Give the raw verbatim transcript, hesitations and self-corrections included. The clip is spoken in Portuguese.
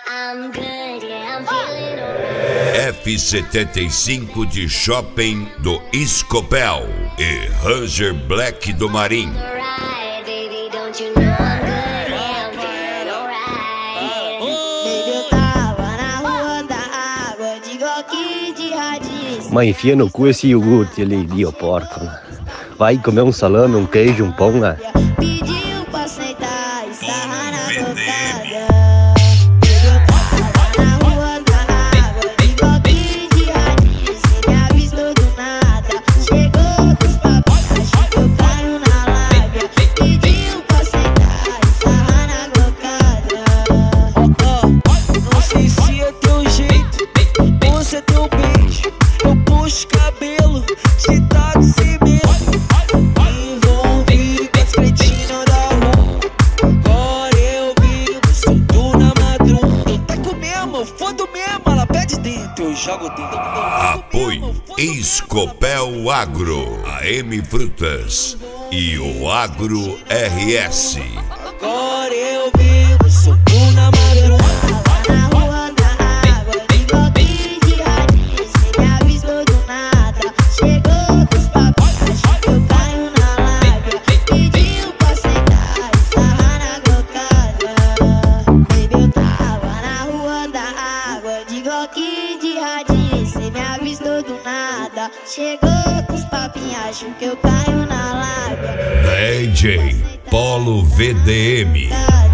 I'm good, yeah, I'm feeling alright. F setenta e cinco de Shopping do Escopel e Ranger Black do Marim. Alright, baby, don't you know I'm good, yeah, I'm feeling alright. Baby, eu tava na rua da água, de Glock de radiz. Mas enfia no cu esse iogurte ali, dio porco, né? Vai comer um salame, um queijo, um pão, né? Pediu pra sentar e sarrar na V D M. bocada. Baby, eu tava na rua da água, de Glock de radiz. Cê me avistou do nada, chegou com os papos, achou que eu caio na lábia. Pediu pra sentar e sarrar na bocada. Não sei se é teu jeito ou se é teu beijo. Eu puxo cabelo, te taco sem medo. Envolvi com as cretinas da rua. Agora eu vivo solto na madruga. Eu taco mesmo, eu fodo mesmo. Ela pede dentro, eu jogo dentro. Apoio Escopel Agro, A M Frutas e o Agro R S. Agora eu vivo solto na madruga. Na rua da água, de Glock de radiz. Cê me avistou do nada, chegou com os papos, achou que eu caio na lábia. Pediu pra sentar e sarrar na bocada. Baby, eu tava na rua da água, de Glock de radiz. Cê me avistou do nada, chegou com os papinhos, achou que eu caio na lábia. D J Polo V D M.